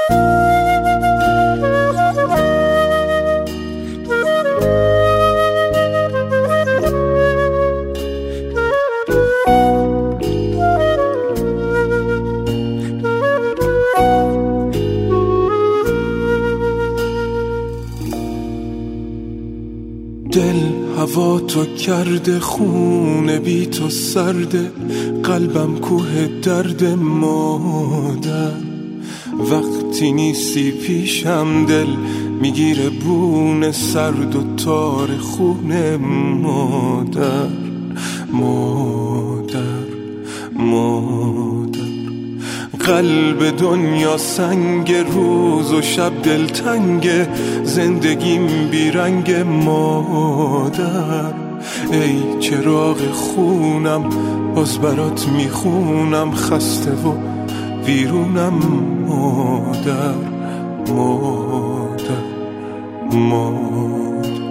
دل هوا تو کرده، خونه بی تو سرده، قلبم کوه درد مادر. وقتی نیستی پیشم دل میگیره بونه سرد و تار خونه مادر. مادر مادر قلب دنیا سنگ، روز و شب دلتنگ، زندگیم بیرنگ مادر. ای چراغ خونم باز برات میخونم، خسته و ویرونم مادر. مادر مادر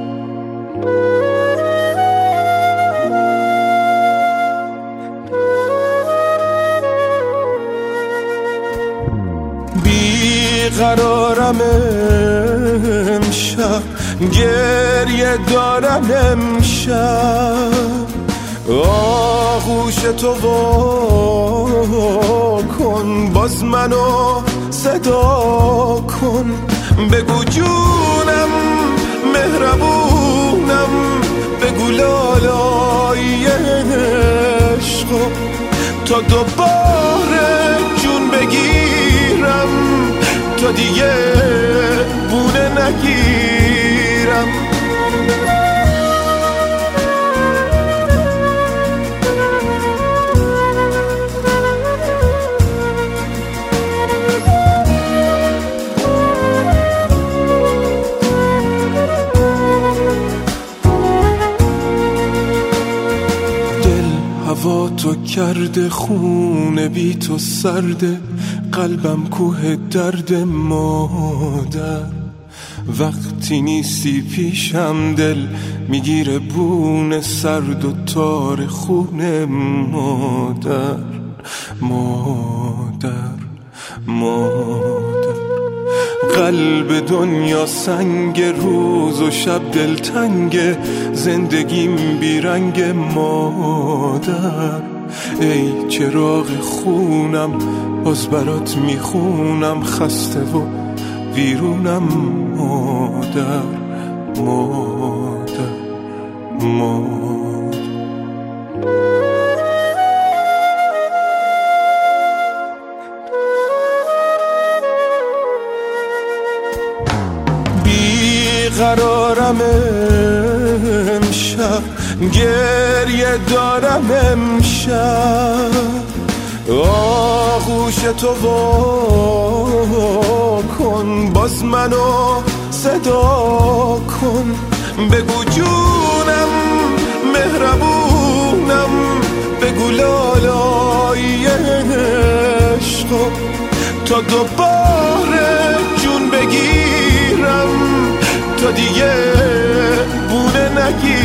بیقرارم امشب، گریه دارم امشب، آغوش تو وا کن، باز منو صدا کن. بگو جونم مهربونم، بگو لالای عشقم، تا دوباره جون بگیرم، تا دیگه بونه نگیرم. هوا تو کرده، خونه بی تو سرده، قلبم کوه درد مادر. وقتی نیستی پیشم دل میگیره بونه سرد و تار خونه مادر. مادر مادر قلب دنیا سنگ، روز و شب دلتنگ، زندگیم بیرنگ مادر. ای چراغ خونم باز برات میخونم، خسته و ویرونم مادر. مادر مادر بیقرارم امشب، گریه دارم امشب، آغوش تو وا کن، باز منو صدا کن. بگو جونم مهربونم، بگو لالای عشقم، تا دوباره جون بگیرم، تا دیگه بونه نگیرم.